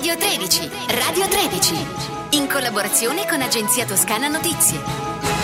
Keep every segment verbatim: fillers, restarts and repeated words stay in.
Radio tredici, Radio tredici, in collaborazione con Agenzia Toscana Notizie.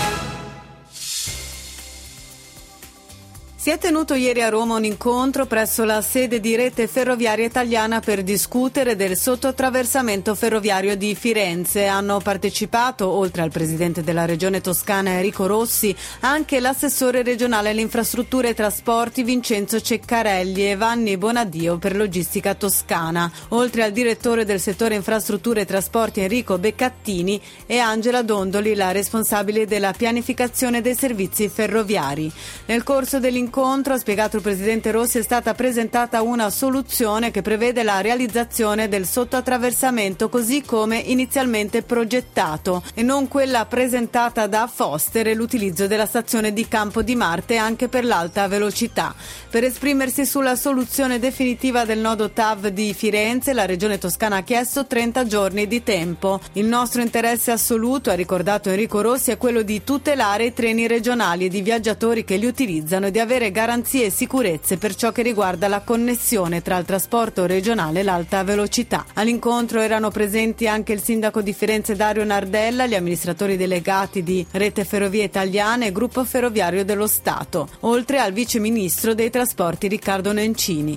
Si è tenuto ieri a Roma un incontro presso la sede di Rete Ferroviaria Italiana per discutere del sottoattraversamento ferroviario di Firenze. Hanno partecipato, oltre al presidente della Regione Toscana Enrico Rossi, anche l'assessore regionale alle infrastrutture e trasporti Vincenzo Ceccarelli e Vanni Bonadio per logistica toscana, oltre al direttore del settore infrastrutture e trasporti Enrico Beccattini e Angela Dondoli, la responsabile della pianificazione dei servizi ferroviari. Nel corso dell'incontro Incontro, ha spiegato il presidente Rossi, è stata presentata una soluzione che prevede la realizzazione del sottoattraversamento così come inizialmente progettato e non quella presentata da Foster e l'utilizzo della stazione di Campo di Marte anche per l'alta velocità. Per esprimersi sulla soluzione definitiva del nodo T A V di Firenze, la Regione Toscana ha chiesto trenta giorni di tempo. Il nostro interesse assoluto, ha ricordato Enrico Rossi, è quello di tutelare i treni regionali e di viaggiatori che li utilizzano e di avere garanzie e sicurezze per ciò che riguarda la connessione tra il trasporto regionale e l'alta velocità. All'incontro erano presenti anche il sindaco di Firenze Dario Nardella, gli amministratori delegati di Rete Ferrovie Italiane e Gruppo Ferroviario dello Stato, oltre al vice ministro dei trasporti Riccardo Nencini.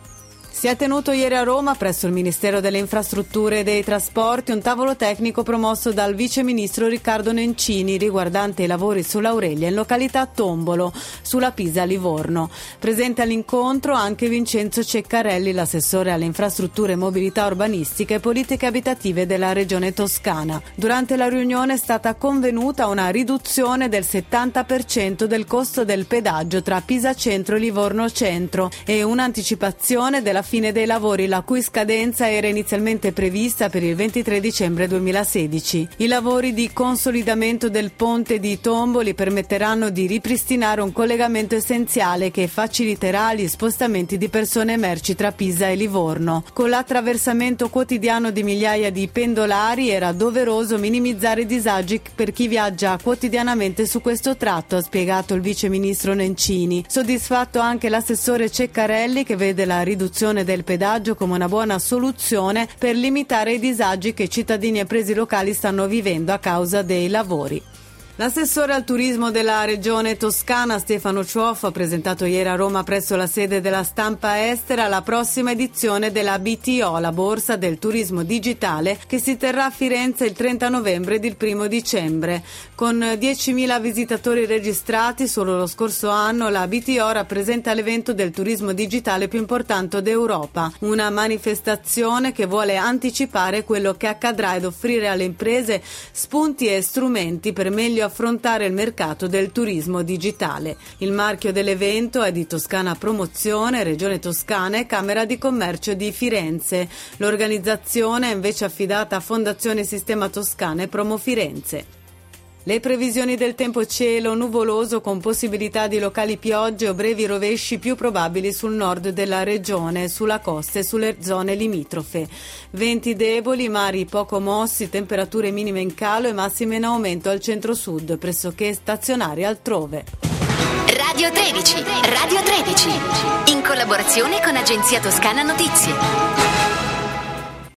Si è tenuto ieri a Roma, presso il Ministero delle Infrastrutture e dei Trasporti, un tavolo tecnico promosso dal vice ministro Riccardo Nencini riguardante i lavori sull'Aurelia in località Tombolo, sulla Pisa Livorno. Presente all'incontro anche Vincenzo Ceccarelli, l'assessore alle infrastrutture, mobilità urbanistica e politiche abitative della Regione Toscana. Durante la riunione è stata convenuta una riduzione del settanta per cento del costo del pedaggio tra Pisa Centro e Livorno Centro e un'anticipazione della fine dei lavori, la cui scadenza era inizialmente prevista per il ventitré dicembre duemilasedici. I lavori di consolidamento del ponte di Tomboli permetteranno di ripristinare un collegamento essenziale che faciliterà gli spostamenti di persone e merci tra Pisa e Livorno. Con l'attraversamento quotidiano di migliaia di pendolari era doveroso minimizzare i disagi per chi viaggia quotidianamente su questo tratto, ha spiegato il vice ministro Nencini. Soddisfatto anche l'assessore Ceccarelli, che vede la riduzione del pedaggio come una buona soluzione per limitare i disagi che cittadini e imprese locali stanno vivendo a causa dei lavori. L'assessore al turismo della Regione Toscana Stefano Ciuoffo ha presentato ieri a Roma presso la sede della Stampa Estera la prossima edizione della B T O, la Borsa del Turismo Digitale, che si terrà a Firenze il trenta novembre ed il primo dicembre. Con diecimila visitatori registrati solo lo scorso anno, la B T O rappresenta l'evento del turismo digitale più importante d'Europa, una manifestazione che vuole anticipare quello che accadrà ed offrire alle imprese spunti e strumenti per meglio affrontare il mercato del turismo digitale. Il marchio dell'evento è di Toscana Promozione, Regione Toscana e Camera di Commercio di Firenze. L'organizzazione è invece affidata a Fondazione Sistema Toscana e Promo Firenze. Le previsioni del tempo: cielo nuvoloso con possibilità di locali piogge o brevi rovesci più probabili sul nord della regione, sulla costa e sulle zone limitrofe. Venti deboli, mari poco mossi, temperature minime in calo e massime in aumento al centro-sud, pressoché stazionari altrove. Radio tredici, Radio tredici, in collaborazione con Agenzia Toscana Notizie.